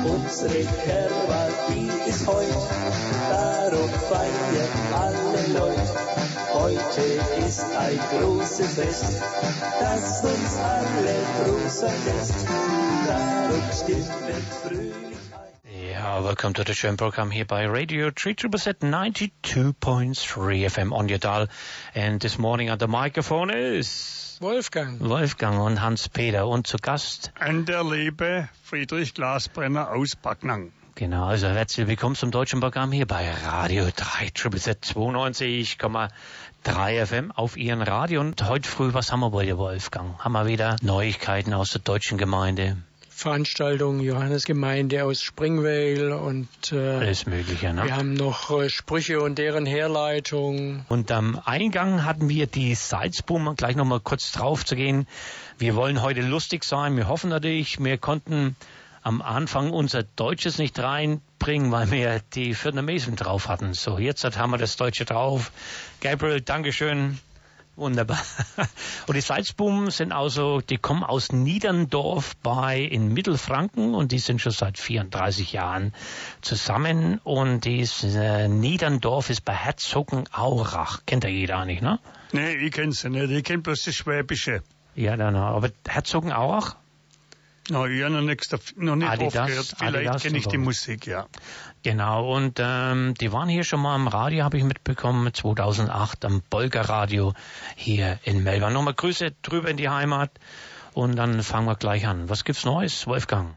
Unsere Kerwa, die ist heut, darum feiern alle Leute. Heute ist ein großes Fest, das uns alle grüßen lässt. Darum stimmen fröhlich ein. Ja, welcome to the show program here by Radio 377 92.3 FM on your dial. And this morning at the microphone is Wolfgang und Hans-Peter. Und zu Gast an der liebe Friedrich Glasbrenner aus Backnang. Genau, also herzlich willkommen zum deutschen Programm hier bei Radio 377 92,3 FM auf Ihren Radio. Und heute früh, was haben wir bei dir, Wolfgang? Haben wir wieder Neuigkeiten aus der deutschen Gemeinde? Veranstaltung Johannesgemeinde aus Springvale und alles Mögliche, ne? Wir haben noch Sprüche und deren Herleitung. Und am Eingang hatten wir die Salzburg, gleich nochmal kurz drauf zu gehen. Wir wollen heute lustig sein. Wir hoffen natürlich, wir konnten am Anfang unser Deutsches nicht reinbringen, weil wir die Vietnamesen drauf hatten. So, jetzt haben wir das Deutsche drauf. Gabriel, Dankeschön. Wunderbar. Und die Salzbuben sind also, die kommen aus Niederndorf in Mittelfranken und die sind schon seit 34 Jahren zusammen und Niederndorf ist bei Herzogenaurach. Kennt ja jeder nicht, ne? Nee, ich kenn's nicht. Ich kenn bloß das Schwäbische. Ja, dann, aber Herzogenaurach? No, ich habe noch nicht drauf gehört. Vielleicht kenne ich die Musik, ja. Genau, und die waren hier schon mal im Radio, habe ich mitbekommen, 2008 am Bolger-Radio hier in Melbourne. Nochmal Grüße drüber in die Heimat und dann fangen wir gleich an. Was gibt's Neues, Wolfgang?